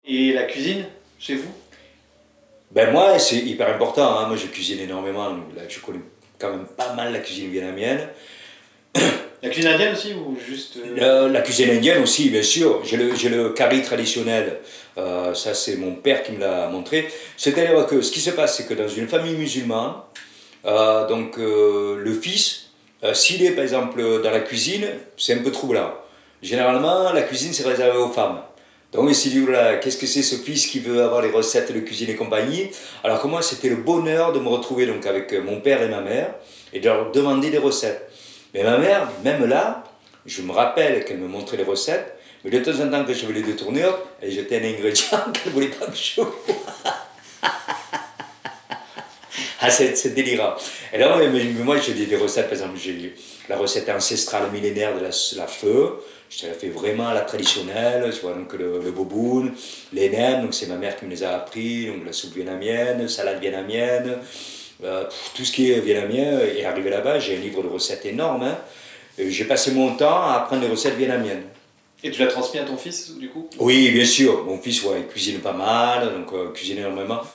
Et la cuisine, chez vous? Ben moi, c'est hyper important, hein. Moi, je cuisine énormément. Là, je connais quand même pas mal la cuisine vietnamienne. La cuisine indienne aussi ou juste... La cuisine indienne aussi, bien sûr. J'ai le curry traditionnel. Ça, c'est mon père qui me l'a montré. C'est-à-dire que ce qui se passe, c'est que dans une famille musulmane, le fils, s'il est par exemple dans la cuisine, c'est un peu troublant. Généralement, la cuisine, c'est réservé aux femmes. Donc, il s'est dit, voilà, qu'est-ce que c'est ce fils qui veut avoir les recettes de cuisine et compagnie. Alors que moi, c'était le bonheur de me retrouver donc, avec mon père et ma mère et de leur demander des recettes. Mais ma mère, même là, je me rappelle qu'elle me montrait les recettes, mais de temps en temps, que je voulais détourner, hop, elle jetait un ingrédient qu'elle ne voulait pas que je vois. Ah, c'est délirant. Et là, mais moi, j'ai des recettes, par exemple, j'ai la recette ancestrale millénaire de la feu. Je te la fais vraiment à la traditionnelle, tu vois, donc le boboon, les nems, donc c'est ma mère qui me les a appris, donc la soupe vietnamienne, salade vietnamienne, tout ce qui est vietnamien. Et arrivé là-bas, j'ai un livre de recettes énorme, hein. J'ai passé mon temps à apprendre les recettes vietnamiennes. Et tu l'as transmis à ton fils, du coup? Oui, bien sûr, mon fils, ouais, il cuisine pas mal, donc cuisine énormément.